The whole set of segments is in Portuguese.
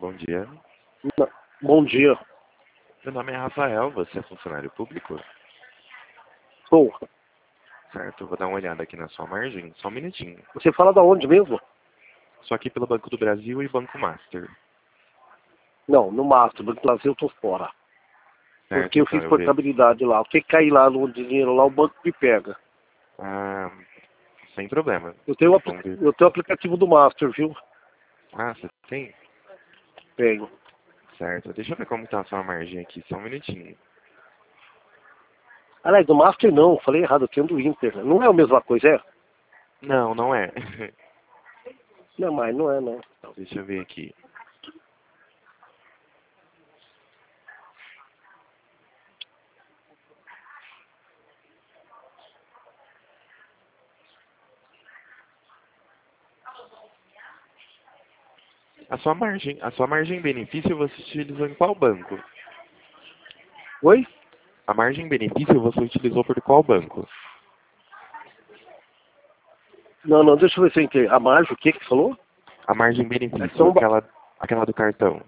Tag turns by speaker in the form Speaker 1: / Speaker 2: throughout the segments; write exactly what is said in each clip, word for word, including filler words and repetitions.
Speaker 1: Bom dia.
Speaker 2: Não. Bom dia.
Speaker 1: Meu nome é Rafael, você é funcionário público?
Speaker 2: Sou.
Speaker 1: Certo, eu vou dar uma olhada aqui na sua margem, só um minutinho.
Speaker 2: Você fala da onde mesmo?
Speaker 1: Só aqui pelo Banco do Brasil e Banco Master.
Speaker 2: Não, no Master, no Brasil eu tô fora.
Speaker 1: Certo,
Speaker 2: Porque eu
Speaker 1: então
Speaker 2: fiz
Speaker 1: eu vejo.
Speaker 2: portabilidade lá. Se cair lá no dinheiro lá, o banco me pega.
Speaker 1: Ah, sem problema.
Speaker 2: Eu tenho o apli-
Speaker 1: Vamos ver.
Speaker 2: eu tenho o aplicativo do Master, viu?
Speaker 1: Ah, você tem?
Speaker 2: Tenho.
Speaker 1: Certo, deixa eu ver como tá a sua margem aqui, só um minutinho.
Speaker 2: Aliás, do Master não, falei errado, eu tenho do Inter. Não é a mesma coisa, é?
Speaker 1: Não, não é.
Speaker 2: Não, mas não é, não.
Speaker 1: Deixa eu ver aqui. A sua margem, a sua margem benefício você utilizou em qual banco?
Speaker 2: Oi?
Speaker 1: A margem benefício você utilizou por qual banco?
Speaker 2: Não, não, deixa eu ver se eu entendi. A margem, o que que você falou?
Speaker 1: A margem
Speaker 2: É
Speaker 1: benefício,
Speaker 2: São Ba-
Speaker 1: aquela, aquela do cartão.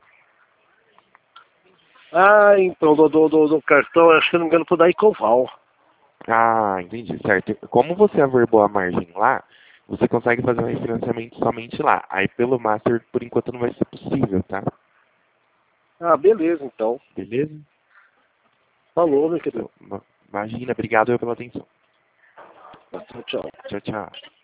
Speaker 2: Ah, então, do, do, do, do cartão, acho que não me engano, foi da Ecoval.
Speaker 1: Ah, entendi, certo. Como você averbou a margem lá, você consegue fazer um refinanciamento somente lá. Aí pelo Master, por enquanto, não vai ser possível, tá?
Speaker 2: Ah, beleza, então.
Speaker 1: Beleza?
Speaker 2: Falou, meu querido.
Speaker 1: Então, imagina, obrigado pela atenção.
Speaker 2: Tchau, tchau.
Speaker 1: Tchau, tchau.